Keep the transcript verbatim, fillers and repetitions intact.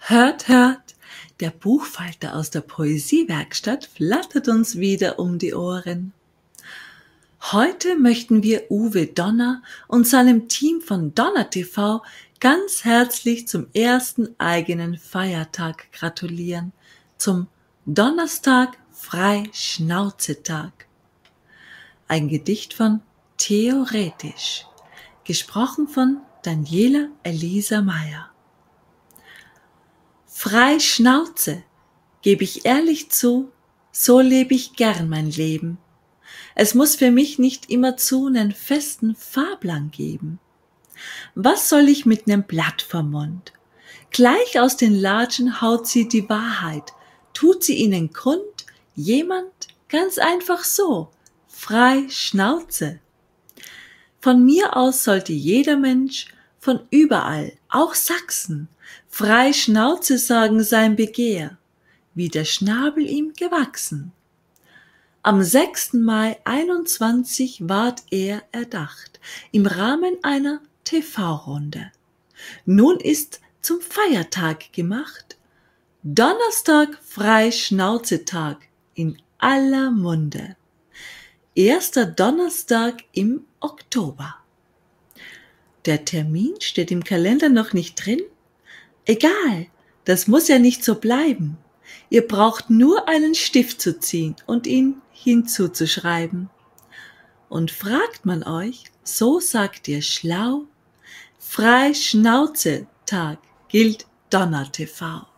Hört, hört, der Buchfalter aus der Poesiewerkstatt flattert uns wieder um die Ohren. Heute möchten wir Uwe Donner und seinem Team von Donner T V ganz herzlich zum ersten eigenen Feiertag gratulieren, zum Donnerstag Freischnauzetag. Ein Gedicht von Theoretisch, gesprochen von Daniela Elisa Meyer. Frei Schnauze, geb ich ehrlich zu, so lebe ich gern mein Leben. Es muss für mich nicht immerzu nen festen Fahrplan geben. Was soll ich mit nem Blatt vorm Mund? Gleich aus den Latschen haut sie die Wahrheit, tut sie ihnen kund, jemand ganz einfach so, frei Schnauze. Von mir aus sollte jeder Mensch von überall, auch Sachsen, frei Schnauze sagen sein Begehr, wie der Schnabel ihm gewachsen. Am sechsten Mai einundzwanzig ward er erdacht, im Rahmen einer T V-Runde. Nun ist zum Feiertag gemacht, Donnerstag Freischnauzetag in aller Munde. Erster Donnerstag im Oktober. Der Termin steht im Kalender noch nicht drin? Egal, das muss ja nicht so bleiben. Ihr braucht nur einen Stift zu ziehen und ihn hinzuzuschreiben. Und fragt man euch, so sagt ihr schlau, Freischnauzetag gilt Donner T V.